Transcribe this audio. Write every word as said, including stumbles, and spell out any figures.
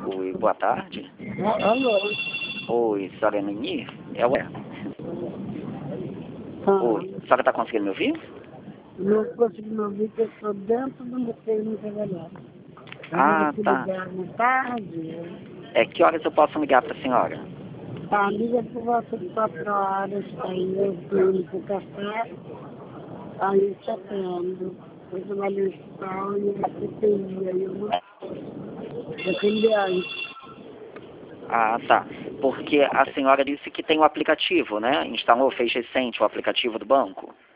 Oi, boa tarde. Alô? Oi, senhora Nini? É o... Ah, Oi, a senhora está conseguindo me ouvir? não consigo me ouvir, porque eu estou dentro do meu treino trabalhar. Ah, Eu vou tá. ligar na tarde. É, que horas eu posso ligar para a senhora? Tá, liga por volta de quatro horas, aí eu fui pro café, aí eu te atendo. Eu trabalho no hospital e a C T I, aí eu não atender antes. Ah, tá. Porque a senhora disse que tem o aplicativo, né? Instalou, fez recente o aplicativo do banco?